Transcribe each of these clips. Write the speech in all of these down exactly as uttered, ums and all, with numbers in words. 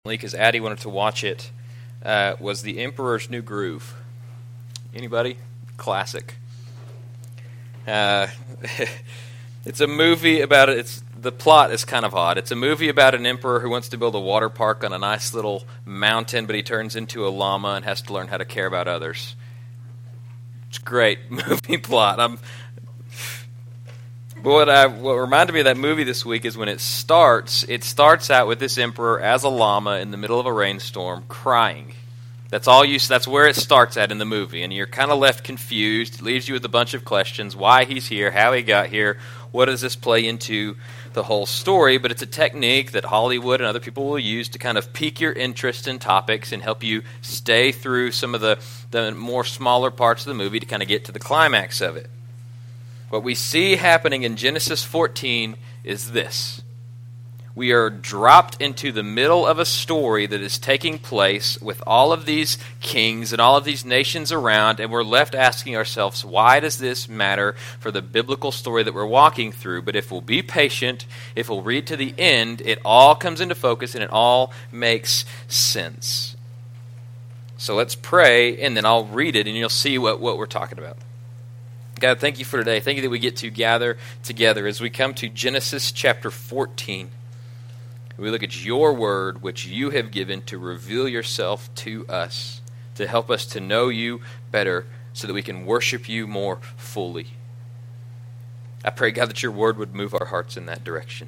because Addie wanted to watch it, uh, was The Emperor's New Groove. Anybody? Classic. Uh, it's a movie about it. It's the plot is kind of odd. It's a movie about an emperor who wants to build a water park on a nice little mountain, but he turns into a llama and has to learn how to care about others. It's a great movie plot. I'm. But what, I, what reminded me of that movie this week is when it starts, it starts out with this emperor as a llama in the middle of a rainstorm crying. That's all you. That's where it starts at in the movie, and you're kind of left confused. It leaves you with a bunch of questions: why he's here, how he got here, what does this play into the whole story? But it's a technique that Hollywood and other people will use to kind of pique your interest in topics and help you stay through some of the, the more smaller parts of the movie to kind of get to the climax of it. What we see happening in Genesis fourteen is this. We are dropped into the middle of a story that is taking place with all of these kings and all of these nations around, and we're left asking ourselves, why does this matter for the biblical story that we're walking through? But if we'll be patient, if we'll read to the end, it all comes into focus and it all makes sense. So let's pray, and then I'll read it, and you'll see what, what we're talking about. God, thank you for today. Thank you that we get to gather together as we come to Genesis chapter fourteen. We look at your word, which you have given to reveal yourself to us, to help us to know you better so that we can worship you more fully. I pray, God, that your word would move our hearts in that direction.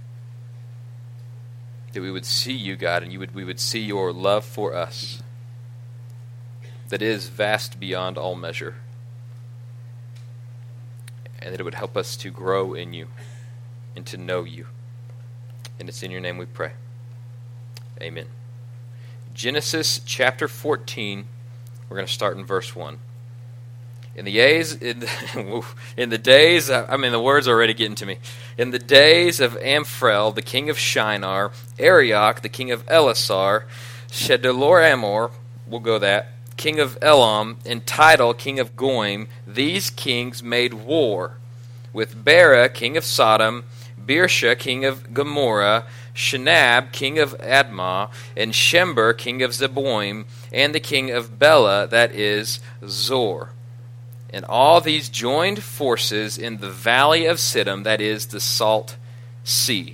That we would see you, God, and you would we would see your love for us that is vast beyond all measure. And that it would help us to grow in you and to know you. And it's in your name we pray. Amen. Genesis chapter fourteen, we're going to start in verse one. In the days, in the, in the days, I mean the words are already getting to me. In the days of Amphel, the king of Shinar, Arioch, the king of Elasar, Chedorlaomer, we'll go that, king of Elam, and Tidal, king of Goim, these kings made war with Bera, king of Sodom, Birsha, king of Gomorrah, Shinab, king of Admah, and Shember, king of Zeboim, and the king of Bela, that is Zor. And all these joined forces in the valley of Siddim, that is the Salt Sea.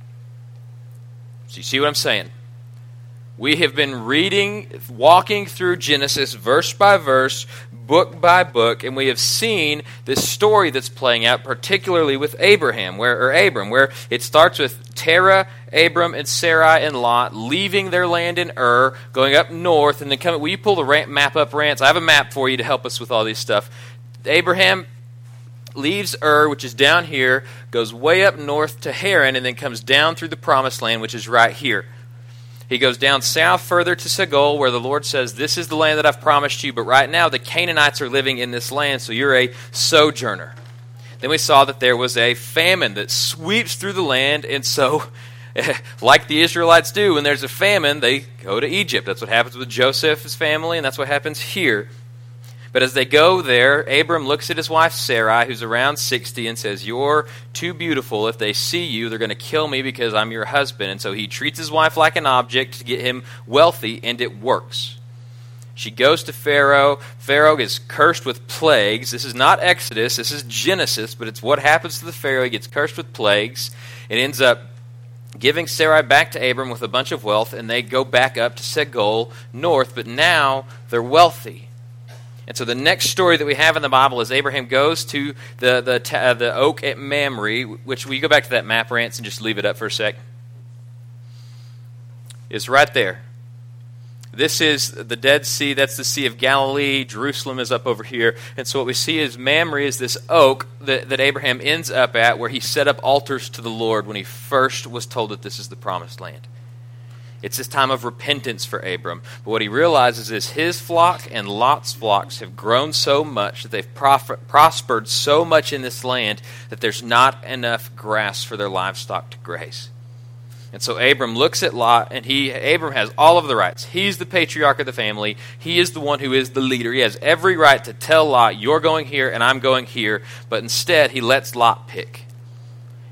So you see what I'm saying? We have been reading, walking through Genesis verse by verse, book by book, and we have seen this story that's playing out, particularly with Abraham, where or Abram, where it starts with Terah, Abram, and Sarai and Lot leaving their land in Ur, going up north, and then coming. Will you pull the map up, Rance? I have a map for you to help us with all these stuff. Abraham leaves Ur, which is down here, goes way up north to Haran, and then comes down through the Promised Land, which is right here. He goes down south further to Segol, where the Lord says, this is the land that I've promised you, but right now the Canaanites are living in this land, so you're a sojourner. Then we saw that there was a famine that sweeps through the land, and so, like the Israelites do, when there's a famine, they go to Egypt. That's what happens with Joseph's family, and that's what happens here. But as they go there, Abram looks at his wife Sarai, who's around sixty, and says, you're too beautiful. If they see you, they're going to kill me because I'm your husband. And so he treats his wife like an object to get him wealthy, and it works. She goes to Pharaoh. Pharaoh is cursed with plagues. This is not Exodus. This is Genesis, but it's what happens to the Pharaoh. He gets cursed with plagues. It ends up giving Sarai back to Abram with a bunch of wealth, and they go back up to Segol north, but now they're wealthy. And so the next story that we have in the Bible is Abraham goes to the the uh, the oak at Mamre, which we go back to that map, Rance, and just leave it up for a sec. It's right there. This is the Dead Sea. That's the Sea of Galilee. Jerusalem is up over here. And so what we see is Mamre is this oak that, that Abraham ends up at, where he set up altars to the Lord when he first was told that this is the Promised Land. It's this time of repentance for Abram. But what he realizes is his flock and Lot's flocks have grown so much that they've prof- prospered so much in this land that there's not enough grass for their livestock to graze. And so Abram looks at Lot, and he Abram has all of the rights. He's the patriarch of the family. He is the one who is the leader. He has every right to tell Lot, you're going here and I'm going here. But instead, he lets Lot pick.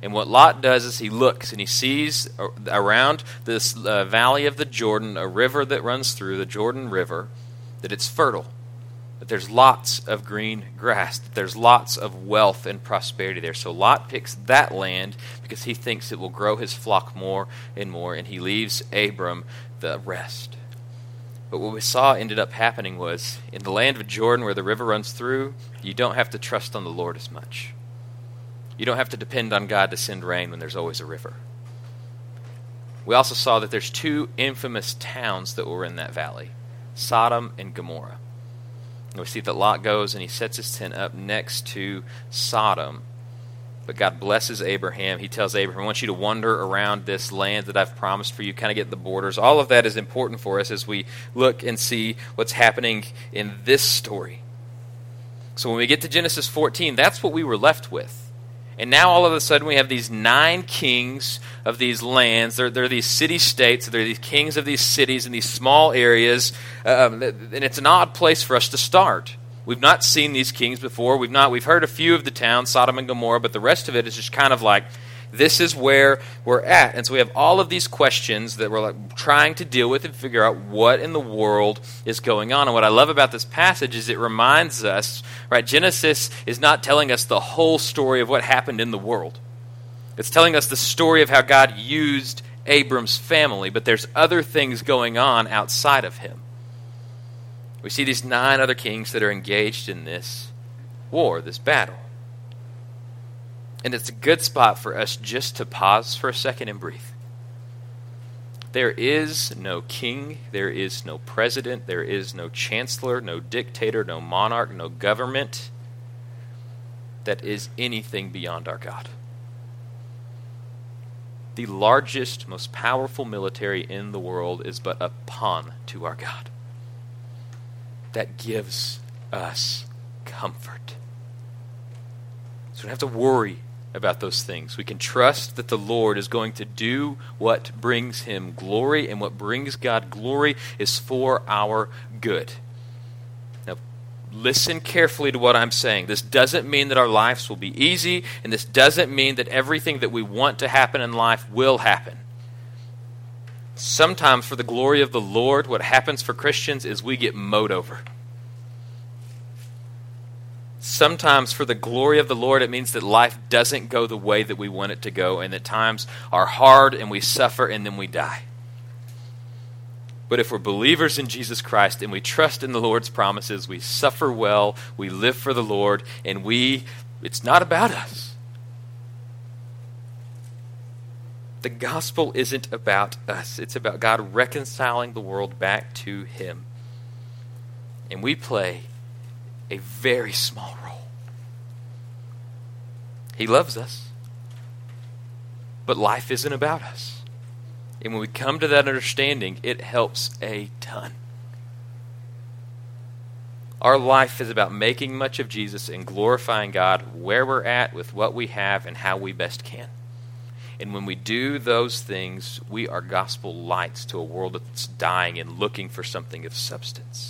And what Lot does is he looks and he sees around this uh, valley of the Jordan, a river that runs through, the Jordan River, that it's fertile, that there's lots of green grass, that there's lots of wealth and prosperity there. So Lot picks that land because he thinks it will grow his flock more and more, and he leaves Abram the rest. But what we saw ended up happening was, in the land of Jordan where the river runs through, you don't have to trust on the Lord as much. You don't have to depend on God to send rain when there's always a river. We also saw that there's two infamous towns that were in that valley, Sodom and Gomorrah. And we see that Lot goes and he sets his tent up next to Sodom. But God blesses Abraham. He tells Abraham, I want you to wander around this land that I've promised for you, kind of get the borders. All of that is important for us as we look and see what's happening in this story. So when we get to Genesis fourteen, that's what we were left with. And now all of a sudden we have these nine kings of these lands. They're, they're these city-states. They're these kings of these cities in these small areas. Um, and it's an odd place for us to start. We've not seen these kings before. We've not. We've heard a few of the towns, Sodom and Gomorrah, but the rest of it is just kind of like, this is where we're at. And so we have all of these questions that we're like trying to deal with and figure out what in the world is going on. And what I love about this passage is it reminds us, right, Genesis is not telling us the whole story of what happened in the world. It's telling us the story of how God used Abram's family, but there's other things going on outside of him. We see these nine other kings that are engaged in this war, this battle. And it's a good spot for us just to pause for a second and breathe. There is no king, there is no president, there is no chancellor, no dictator, no monarch, no government that is anything beyond our God. The largest, most powerful military in the world is but a pawn to our God. That gives us comfort. So we don't have to worry about those things. We can trust that the Lord is going to do what brings him glory, and what brings God glory is for our good. Now, listen carefully to what I'm saying. This doesn't mean that our lives will be easy, and this doesn't mean that everything that we want to happen in life will happen. Sometimes for the glory of the Lord, what happens for Christians is we get mowed over. Sometimes for the glory of the Lord, it means that life doesn't go the way that we want it to go, and that times are hard and we suffer and then we die. But if we're believers in Jesus Christ and we trust in the Lord's promises, we suffer well, we live for the Lord, and we, it's not about us. The gospel isn't about us. It's about God reconciling the world back to him. And we play a very small role. He loves us, but life isn't about us. And when we come to that understanding, it helps a ton. Our life is about making much of Jesus and glorifying God where we're at with what we have and how we best can. And when we do those things, we are gospel lights to a world that's dying and looking for something of substance.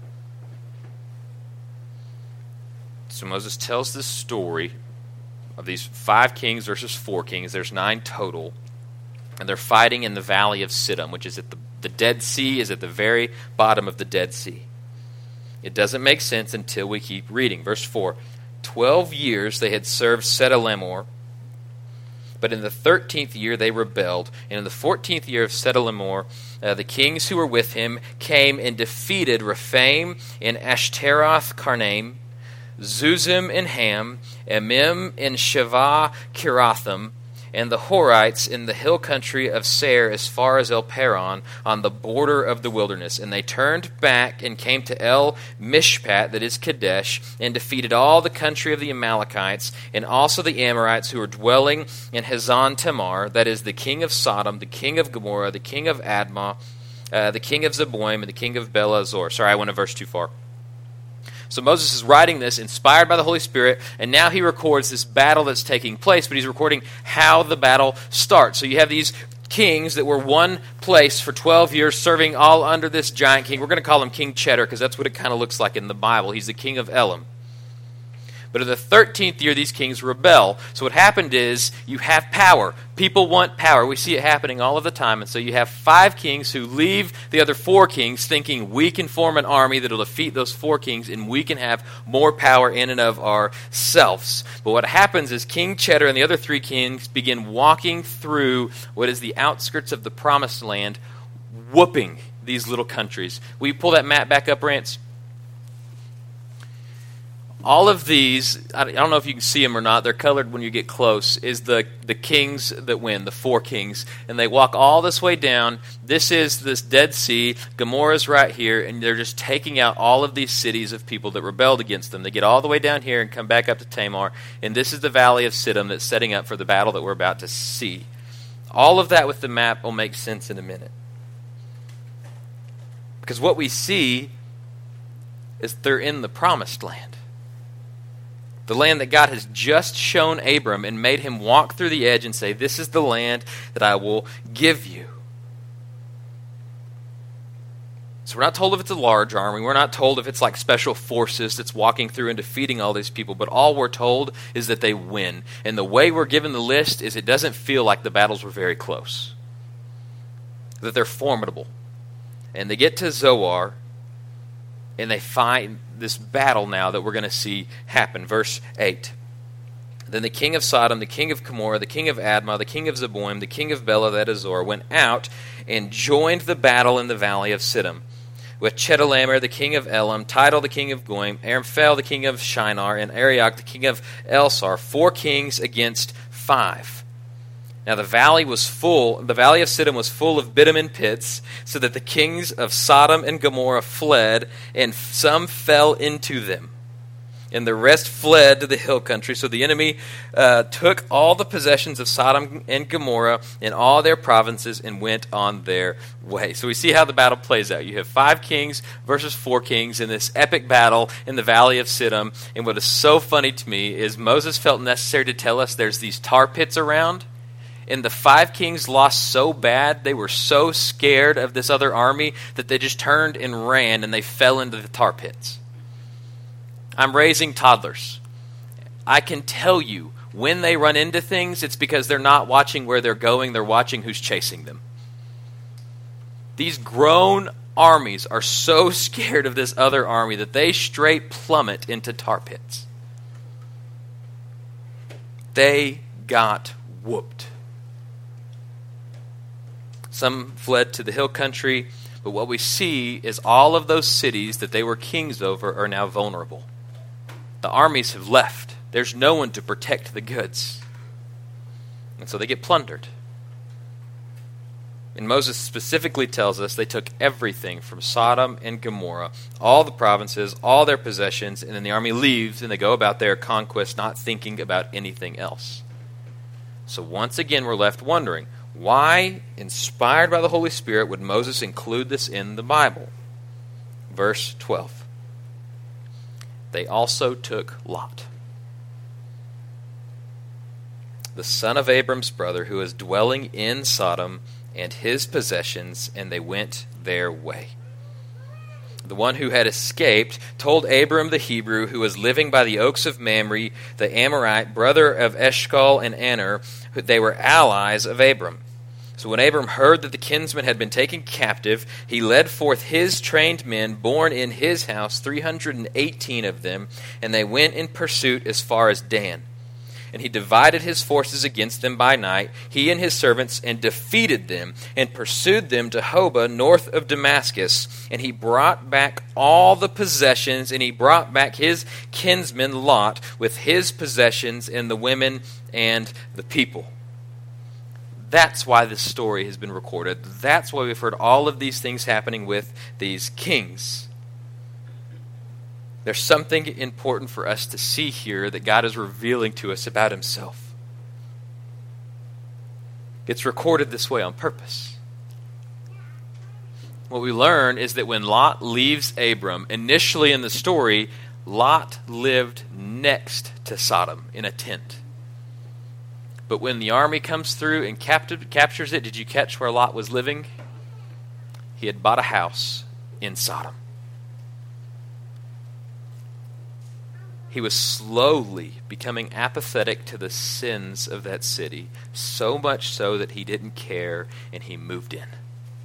So Moses tells this story of these five kings versus four kings. There's nine total. And they're fighting in the valley of Siddim, which is at the, the Dead Sea, is at the very bottom of the Dead Sea. It doesn't make sense until we keep reading. Verse four, Twelve years they had served Chedorlaomer, but in the thirteenth year they rebelled. And in the fourteenth year of Chedorlaomer, uh, the kings who were with him came and defeated Rephaim and Ashtaroth Karnaim, Zuzim and Ham, Emim and Shavah Kirathim, and the Horites in the hill country of Seir as far as El Paran on the border of the wilderness. And they turned back and came to El Mishpat, that is Kadesh, and defeated all the country of the Amalekites, and also the Amorites who were dwelling in Hazan Tamar, that is the king of Sodom, the king of Gomorrah, the king of Admah, uh, the king of Zeboim, and the king of Bela Zor. Sorry, I went a verse too far. So Moses is writing this, inspired by the Holy Spirit, and now he records this battle that's taking place, but he's recording how the battle starts. So you have these kings that were one place for twelve years, serving all under this giant king. We're going to call him King Cheddar, because that's what it kind of looks like in the Bible. He's the king of Elam. But in the thirteenth year, these kings rebel. So what happened is you have power. People want power. We see it happening all of the time. And so you have five kings who leave the other four kings thinking we can form an army that will defeat those four kings and we can have more power in and of ourselves. But what happens is King Cheddar and the other three kings begin walking through what is the outskirts of the promised land, whooping these little countries. Will you pull that map back up, Rance? All of these, I don't know if you can see them or not, they're colored when you get close, is the, the kings that win, the four kings. And they walk all this way down. This is this Dead Sea. Gomorrah's right here, and they're just taking out all of these cities of people that rebelled against them. They get all the way down here and come back up to Tamar. And this is the Valley of Siddim that's setting up for the battle that we're about to see. All of that with the map will make sense in a minute. Because what we see is they're in the promised land. The land that God has just shown Abram and made him walk through the edge and say, this is the land that I will give you. So we're not told if it's a large army. We're not told if it's like special forces that's walking through and defeating all these people. But all we're told is that they win. And the way we're given the list is it doesn't feel like the battles were very close. That they're formidable. And they get to Zoar, and they find this battle now that we're going to see happen. Verse eight. Then the king of Sodom, the king of Gomorrah, the king of Admah, the king of Zeboim, the king of Bela, that is Zoar, went out and joined the battle in the valley of Siddim, with Chedorlaomer, the king of Elam, Tidal, the king of Goim, Amphel, the king of Shinar, and Arioch, the king of Elsar, four kings against five. Now the valley was full, the valley of Siddim was full of bitumen pits, so that the kings of Sodom and Gomorrah fled, and some fell into them. And the rest fled to the hill country. So the enemy uh, took all the possessions of Sodom and Gomorrah and all their provinces and went on their way. So we see how the battle plays out. You have five kings versus four kings in this epic battle in the valley of Siddim. And what is so funny to me is Moses felt necessary to tell us there's these tar pits around. And the five kings lost so bad, they were so scared of this other army that they just turned and ran and they fell into the tar pits. I'm raising toddlers. I can tell you when they run into things, it's because they're not watching where they're going, they're watching who's chasing them. These grown armies are so scared of this other army that they straight plummet into tar pits. They got whooped. Some fled to the hill country, but what we see is all of those cities that they were kings over are now vulnerable. The armies have left. There's no one to protect the goods. And so they get plundered. And Moses specifically tells us they took everything from Sodom and Gomorrah, all the provinces, all their possessions, and then the army leaves and they go about their conquest not thinking about anything else. So once again we're left wondering, why, inspired by the Holy Spirit, would Moses include this in the Bible? Verse twelve. They also took Lot, the son of Abram's brother, who was dwelling in Sodom, and his possessions, and they went their way. The one who had escaped told Abram the Hebrew, who was living by the oaks of Mamre, the Amorite, brother of Eshcol and Aner, they were allies of Abram. So when Abram heard that the kinsman had been taken captive, he led forth his trained men, born in his house, three hundred eighteen of them, and they went in pursuit as far as Dan. And he divided his forces against them by night, he and his servants, and defeated them, and pursued them to Hobah, north of Damascus. And he brought back all the possessions, and he brought back his kinsman Lot with his possessions, and the women and the people. That's why this story has been recorded. That's why we've heard all of these things happening with these kings. There's something important for us to see here that God is revealing to us about himself. It's recorded this way on purpose. What we learn is that when Lot leaves Abram, initially in the story, Lot lived next to Sodom in a tent. But when the army comes through and captive, captures it, did you catch where Lot was living? He had bought a house in Sodom. he was slowly becoming apathetic to the sins of that city, so much so that he didn't care and he moved in.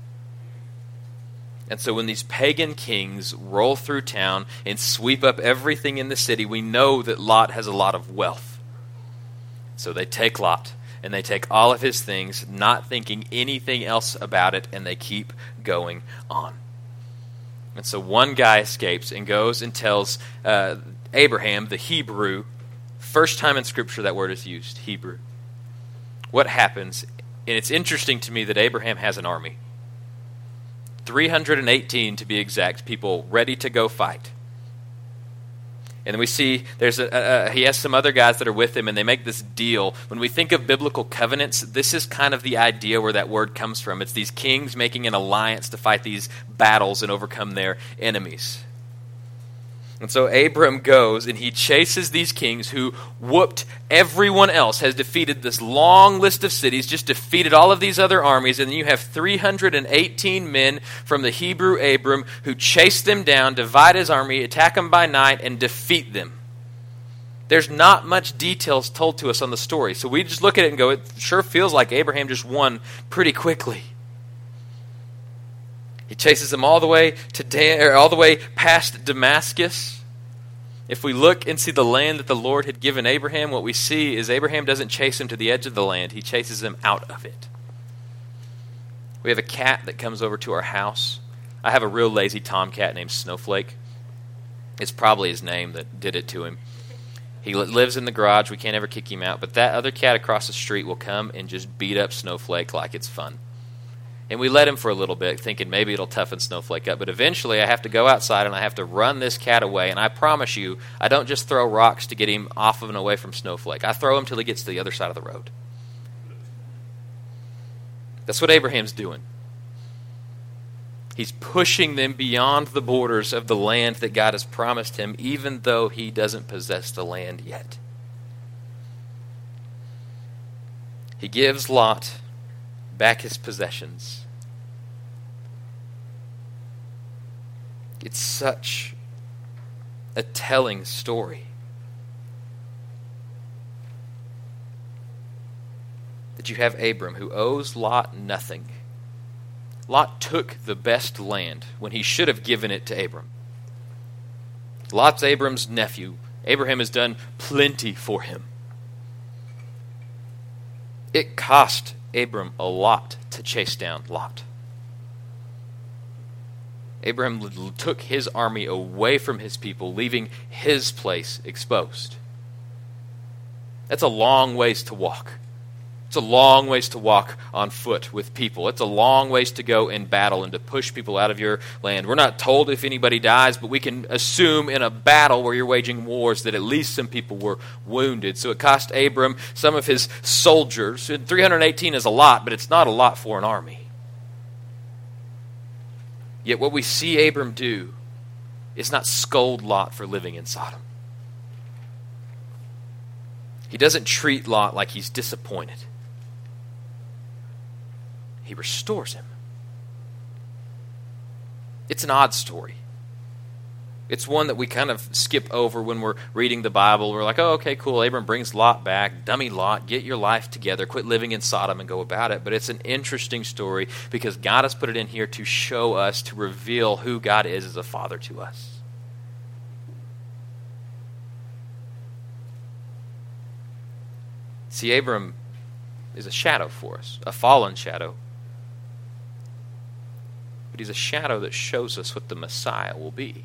And so when these pagan kings roll through town and sweep up everything in the city, we know that Lot has a lot of wealth. So they take Lot and they take all of his things, not thinking anything else about it, and they keep going on. And so one guy escapes and goes and tells uh, Abraham, the Hebrew, first time in Scripture that word is used, Hebrew, what happens. And it's interesting to me that Abraham has an army. three hundred eighteen to be exact, people ready to go fight. And then we see there's a, a, he has some other guys that are with him, and they make this deal. When we think of biblical covenants, this is kind of the idea where that word comes from. It's these kings making an alliance to fight these battles and overcome their enemies. And so Abram goes and he chases these kings who whooped everyone else, has defeated this long list of cities, just defeated all of these other armies. And then you have three hundred eighteen men from the Hebrew Abram who chase them down, divide his army, attack them by night, and defeat them. There's not much details told to us on the story. So we just look at it and go, it sure feels like Abraham just won pretty quickly. He chases them all the way to Dan, or all the way past Damascus. If we look and see the land that the Lord had given Abraham, what we see is Abraham doesn't chase him to the edge of the land. He chases him out of it. We have a cat that comes over to our house. I have a real lazy tomcat named Snowflake. It's probably his name that did it to him. He lives in the garage. We can't ever kick him out. But that other cat across the street will come and just beat up Snowflake like it's fun. And we let him for a little bit, thinking maybe it'll toughen Snowflake up. But eventually I have to go outside and I have to run this cat away. And I promise you, I don't just throw rocks to get him off of and away from Snowflake. I throw him till he gets to the other side of the road. That's what Abraham's doing. He's pushing them beyond the borders of the land that God has promised him, even though he doesn't possess the land yet. He gives Lot back his possessions. It's such a telling story. That you have Abram who owes Lot nothing. Lot took the best land when he should have given it to Abram. Lot's Abram's nephew. Abraham has done plenty for him. It cost Abram a lot to chase down Lot. Abraham took his army away from his people, leaving his place exposed. That's a long ways to walk. It's a long ways to walk on foot with people. It's a long ways to go in battle and to push people out of your land. We're not told if anybody dies, but we can assume in a battle where you're waging wars that at least some people were wounded. So it cost Abram some of his soldiers. And three hundred eighteen is a lot, but it's not a lot for an army. Yet what we see Abram do is not scold Lot for living in Sodom. He doesn't treat Lot like he's disappointed. He restores him. It's an odd story. It's one that we kind of skip over when we're reading the Bible. We're like, oh, okay, cool. Abram brings Lot back. Dummy Lot, get your life together. Quit living in Sodom and go about it. But it's an interesting story because God has put it in here to show us, to reveal who God is as a father to us. See, Abram is a shadow for us, a fallen shadow. But he's a shadow that shows us what the Messiah will be.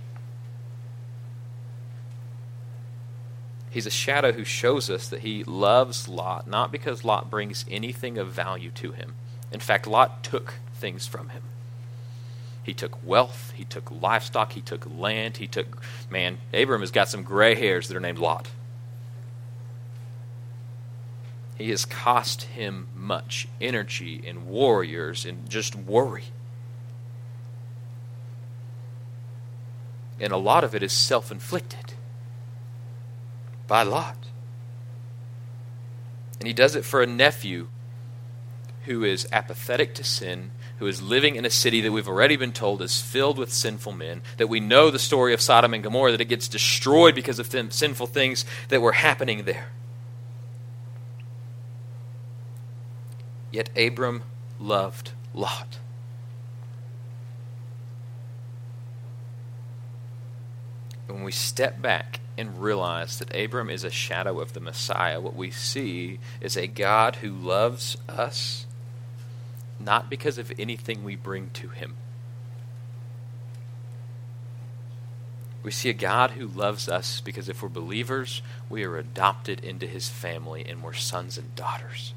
He's a shadow who shows us that he loves Lot, not because Lot brings anything of value to him. In fact, Lot took things from him. He took wealth, he took livestock, he took land, he took... Man, Abram has got some gray hairs that are named Lot. He has cost him much energy and warriors and just worry. And a lot of it is self-inflicted by Lot. And he does it for a nephew who is apathetic to sin, who is living in a city that we've already been told is filled with sinful men, that we know the story of Sodom and Gomorrah, that it gets destroyed because of them sinful things that were happening there. Yet Abram loved Lot. And when we step back and realize that Abram is a shadow of the Messiah, what we see is a God who loves us not because of anything we bring to him. We see a God who loves us because if we're believers, we are adopted into his family and we're sons and daughters.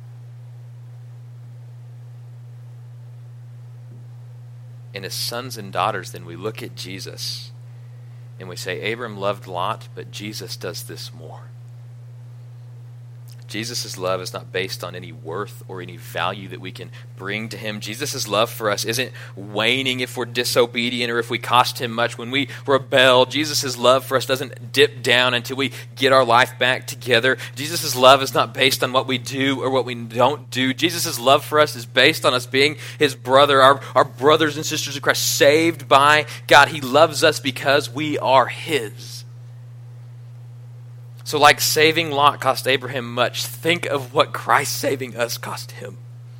And as sons and daughters, then we look at Jesus and we say, Abram loved Lot, but Jesus does this more. Jesus' love is not based on any worth or any value that we can bring to him. Jesus' love for us isn't waning if we're disobedient or if we cost him much. When we rebel, Jesus' love for us doesn't dip down until we get our life back together. Jesus' love is not based on what we do or what we don't do. Jesus' love for us is based on us being his brother, our, our brothers and sisters in Christ, saved by God. He loves us because we are his. So like saving Lot cost Abraham much, think of what Christ saving us cost him.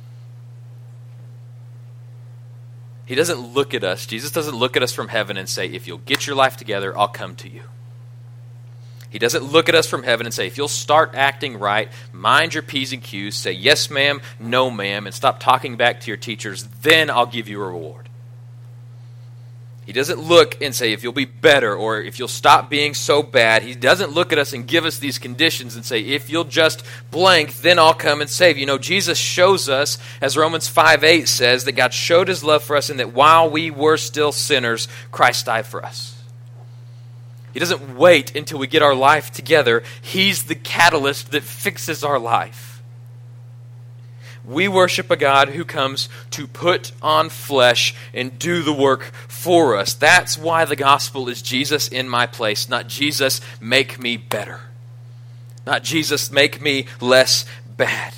He doesn't look at us. Jesus doesn't look at us from heaven and say, if you'll get your life together, I'll come to you. He doesn't look at us from heaven and say, if you'll start acting right, mind your P's and Q's, say yes ma'am, no ma'am, and stop talking back to your teachers, then I'll give you a reward. He doesn't look and say, if you'll be better or if you'll stop being so bad. He doesn't look at us and give us these conditions and say, if you'll just blank, then I'll come and save you. No, Jesus shows us, as Romans five eight says, that God showed his love for us and that while we were still sinners, Christ died for us. He doesn't wait until we get our life together. He's the catalyst that fixes our life. We worship a God who comes to put on flesh and do the work for us. That's why the gospel is Jesus in my place, not Jesus make me better. Not Jesus make me less bad.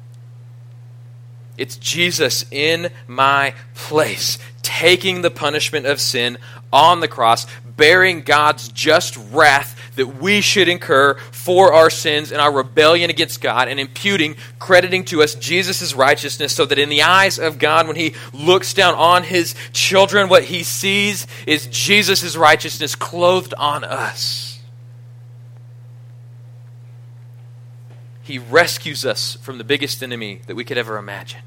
It's Jesus in my place, taking the punishment of sin on the cross, bearing God's just wrath that we should incur for our sins and our rebellion against God, and imputing, crediting to us Jesus' righteousness, so that in the eyes of God, when he looks down on his children, what he sees is Jesus' righteousness clothed on us. He rescues us from the biggest enemy that we could ever imagine.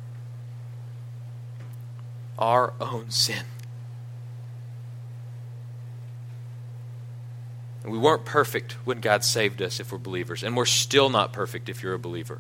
Our own sin. And we weren't perfect when God saved us if we're believers. And we're still not perfect if you're a believer.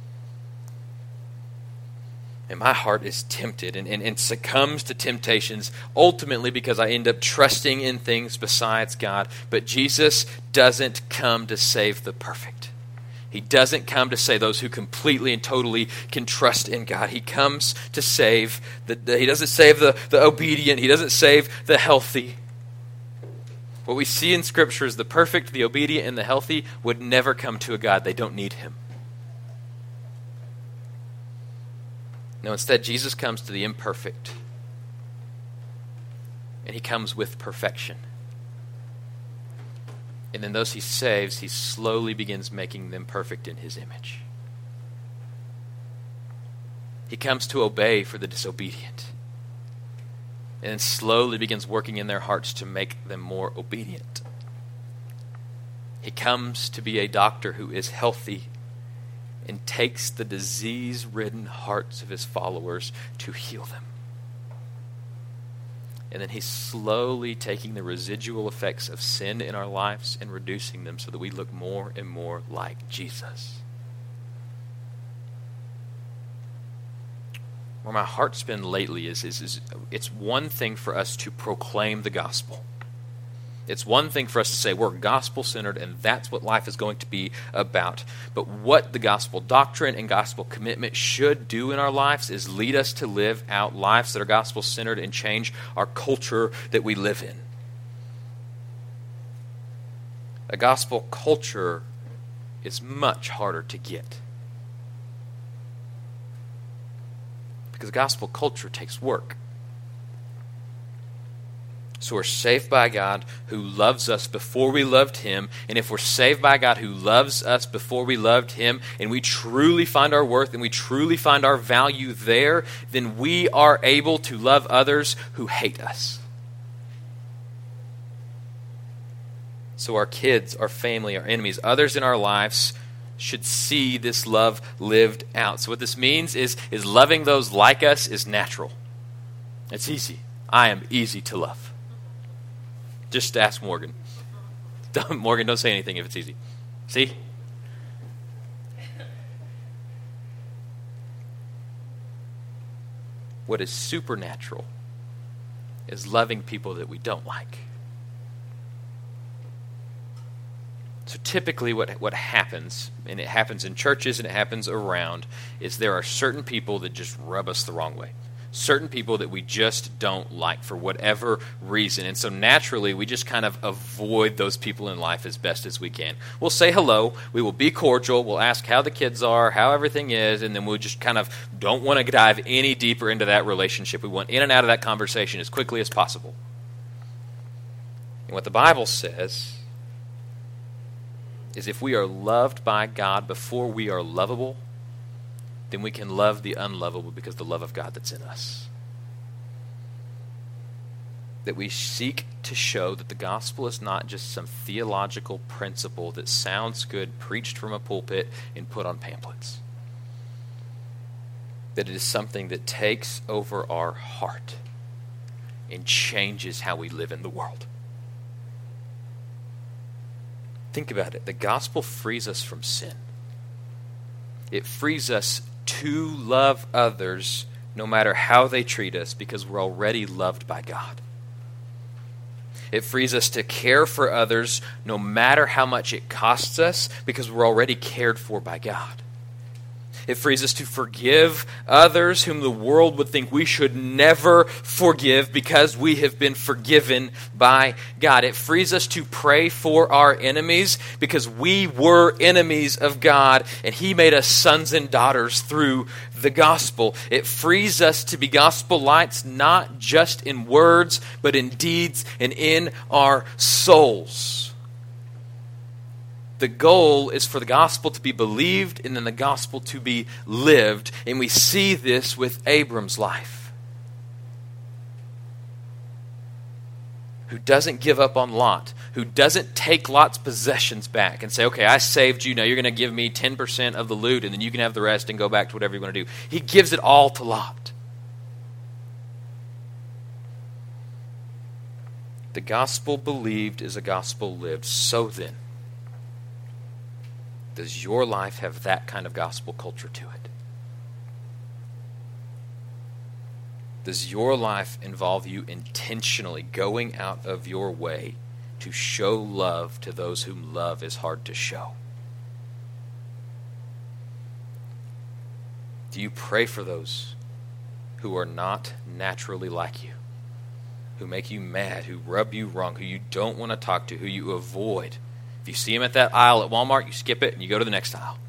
And my heart is tempted and, and, and succumbs to temptations, ultimately because I end up trusting in things besides God. But Jesus doesn't come to save the perfect. He doesn't come to save those who completely and totally can trust in God. He comes to save, the, the he doesn't save the, the obedient. He doesn't save the healthy. What we see in Scripture is the perfect, the obedient, and the healthy would never come to a God. They don't need him. No, instead, Jesus comes to the imperfect. And he comes with perfection. And then those he saves, he slowly begins making them perfect in his image. He comes to obey for the disobedient. And then slowly begins working in their hearts to make them more obedient. He comes to be a doctor who is healthy and takes the disease-ridden hearts of his followers to heal them. And then he's slowly taking the residual effects of sin in our lives and reducing them so that we look more and more like Jesus. Where my heart's been lately is, is, is it's one thing for us to proclaim the gospel. It's one thing for us to say we're gospel-centered and that's what life is going to be about. But what the gospel doctrine and gospel commitment should do in our lives is lead us to live out lives that are gospel-centered and change our culture that we live in. A gospel culture is much harder to get. Because gospel culture takes work. So we're saved by God who loves us before we loved him. And if we're saved by God who loves us before we loved him, and we truly find our worth and we truly find our value there, then we are able to love others who hate us. So our kids, our family, our enemies, others in our lives should see this love lived out. So what this means is, is loving those like us is natural. It's easy. I am easy to love. Just ask Morgan. Morgan, don't say anything if it's easy. See? What is supernatural is loving people that we don't like. So typically what, what happens, and it happens in churches and it happens around, is there are certain people that just rub us the wrong way. Certain people that we just don't like for whatever reason. And so naturally, we just kind of avoid those people in life as best as we can. We'll say hello. We will be cordial. We'll ask how the kids are, how everything is, and then we'll just kind of don't want to dive any deeper into that relationship. We want in and out of that conversation as quickly as possible. And what the Bible says is if we are loved by God before we are lovable, then we can love the unlovable because of the love of God that's in us. That we seek to show that the gospel is not just some theological principle that sounds good, preached from a pulpit, and put on pamphlets. That it is something that takes over our heart and changes how we live in the world. Think about it. The gospel frees us from sin. It frees us to love others no matter how they treat us because we're already loved by God. It frees us to care for others no matter how much it costs us because we're already cared for by God. It frees us to forgive others whom the world would think we should never forgive because we have been forgiven by God. It frees us to pray for our enemies because we were enemies of God and he made us sons and daughters through the gospel. It frees us to be gospel lights not just in words but in deeds and in our souls. The goal is for the gospel to be believed and then the gospel to be lived. And we see this with Abram's life, who doesn't give up on Lot, who doesn't take Lot's possessions back and say, okay, I saved you, now you're going to give me ten percent of the loot and then you can have the rest and go back to whatever you want to do. He gives it all to Lot. The gospel believed is a gospel lived. So then, does your life have that kind of gospel culture to it? Does your life involve you intentionally going out of your way to show love to those whom love is hard to show? Do you pray for those who are not naturally like you, who make you mad, who rub you wrong, who you don't want to talk to, who you avoid? If you see them at that aisle at Walmart, you skip it and you go to the next aisle.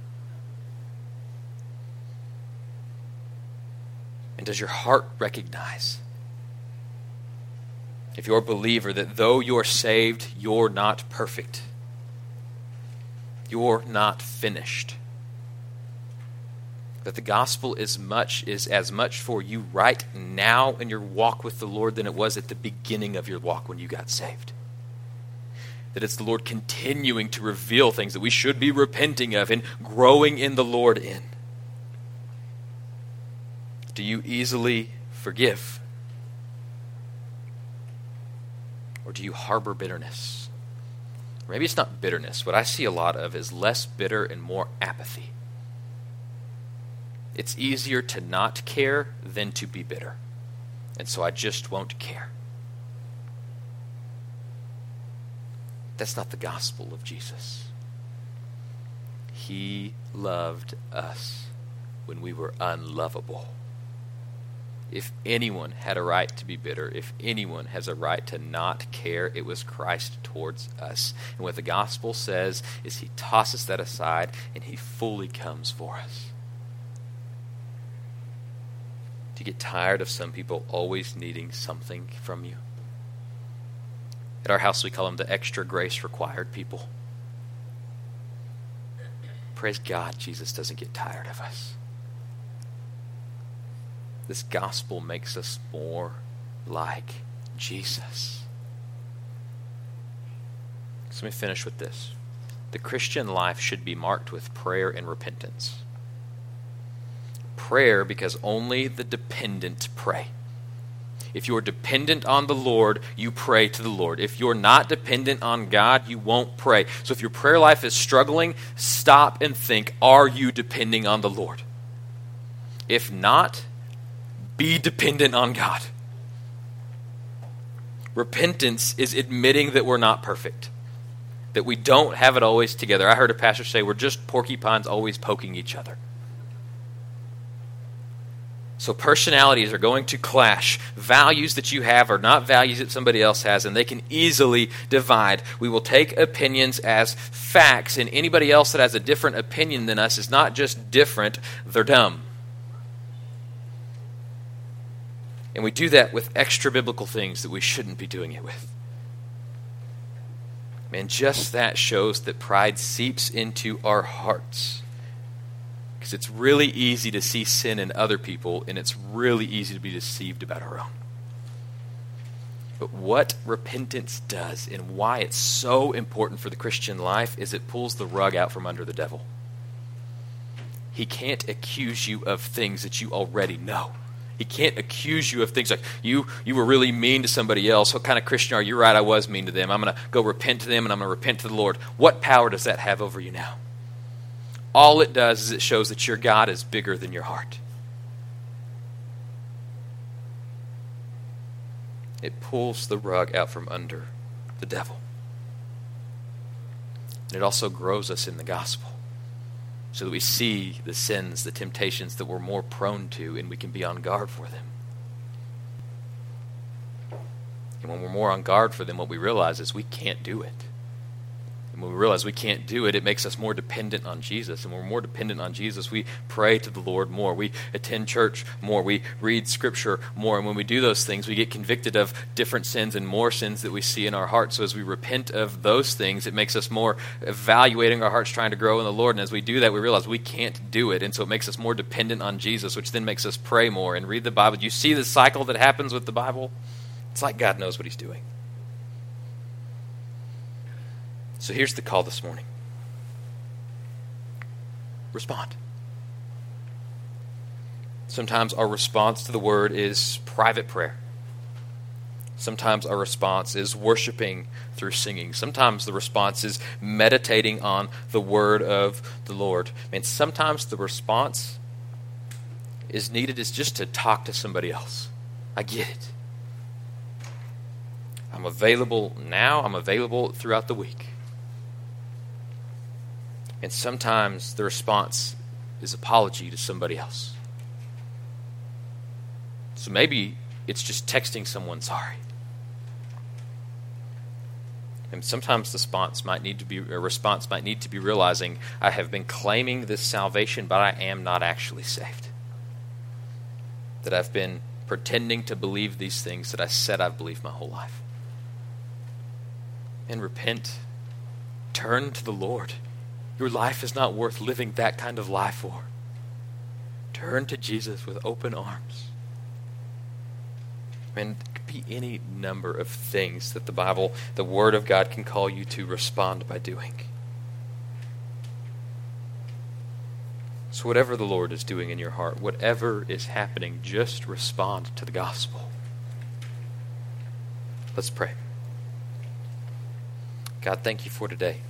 And does your heart recognize, if you're a believer, that though you're saved, you're not perfect? You're not finished. That the gospel is much is as much for you right now in your walk with the Lord than it was at the beginning of your walk when you got saved. That it's the Lord continuing to reveal things that we should be repenting of and growing in the Lord in. Do you easily forgive? Or do you harbor bitterness? Or maybe it's not bitterness. What I see a lot of is less bitter and more apathy. It's easier to not care than to be bitter. And so I just won't care. That's not the gospel of Jesus. He loved us when we were unlovable. If anyone had a right to be bitter, if anyone has a right to not care, it was Christ towards us. And what the gospel says is he tosses that aside and he fully comes for us. Do you get tired of some people always needing something from you? At our house, we call them the extra grace required people. Praise God, Jesus doesn't get tired of us. This gospel makes us more like Jesus. So let me finish with this. The Christian life should be marked with prayer and repentance. Prayer, because only the dependent pray. If you're dependent on the Lord, you pray to the Lord. If you're not dependent on God, you won't pray. So if your prayer life is struggling, stop and think, are you depending on the Lord? If not, be dependent on God. Repentance is admitting that we're not perfect, that we don't have it always together. I heard a pastor say we're just porcupines always poking each other. So personalities are going to clash. Values that you have are not values that somebody else has, and they can easily divide. We will take opinions as facts, and anybody else that has a different opinion than us is not just different, they're dumb. And we do that with extra biblical things that we shouldn't be doing it with. Man, just that shows that pride seeps into our hearts. Because it's really easy to see sin in other people, and it's really easy to be deceived about our own. But what repentance does, and why it's so important for the Christian life, is it pulls the rug out from under the devil. He can't accuse you of things that you already know. He can't accuse you of things like, you you were really mean to somebody else. What kind of Christian are you? You're right, I was mean to them. I'm going to go repent to them, and I'm going to repent to the Lord. What power does that have over you now? All it does is it shows that your God is bigger than your heart. It pulls the rug out from under the devil. And it also grows us in the gospel, so that we see the sins, the temptations that we're more prone to, and we can be on guard for them. And when we're more on guard for them, what we realize is we can't do it. And when we realize we can't do it, it makes us more dependent on Jesus. And when we're more dependent on Jesus, we pray to the Lord more. We attend church more. We read Scripture more. And when we do those things, we get convicted of different sins and more sins that we see in our hearts. So as we repent of those things, it makes us more evaluating our hearts, trying to grow in the Lord. And as we do that, we realize we can't do it. And so it makes us more dependent on Jesus, which then makes us pray more and read the Bible. You see the cycle that happens with the Bible? It's like God knows what He's doing. So here's the call this morning. Respond. Sometimes our response to the word is private prayer. Sometimes our response is worshiping through singing. Sometimes the response is meditating on the word of the Lord. And sometimes the response is needed is just to talk to somebody else. I get it. I'm available now. I'm available throughout the week. And sometimes the response is apology to somebody else. So maybe it's just texting someone sorry. And sometimes the response might need to be a response might need to be realizing I have been claiming this salvation, but I am not actually saved. That I've been pretending to believe these things that I said I've believed my whole life. And repent. Turn to the Lord. Your life is not worth living that kind of life for. Turn to Jesus with open arms. And it could be any number of things that the Bible, the Word of God, can call you to respond by doing. So whatever the Lord is doing in your heart, whatever is happening, just respond to the gospel. Let's pray. God, thank you for today.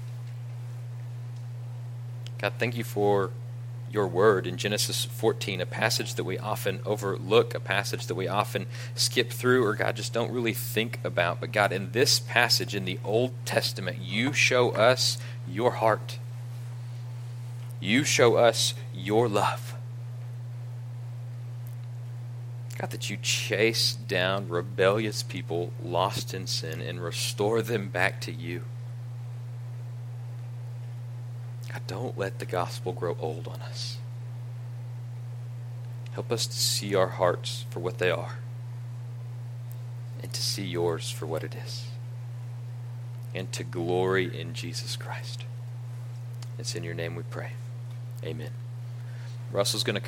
God, thank you for your word in Genesis fourteen, a passage that we often overlook, a passage that we often skip through, or God, just don't really think about. But God, in this passage in the Old Testament, you show us your heart. You show us your love. God, that you chase down rebellious people lost in sin and restore them back to you. God, don't let the gospel grow old on us. Help us to see our hearts for what they are and to see yours for what it is, and to glory in Jesus Christ. It's in your name we pray. Amen. Russell's going to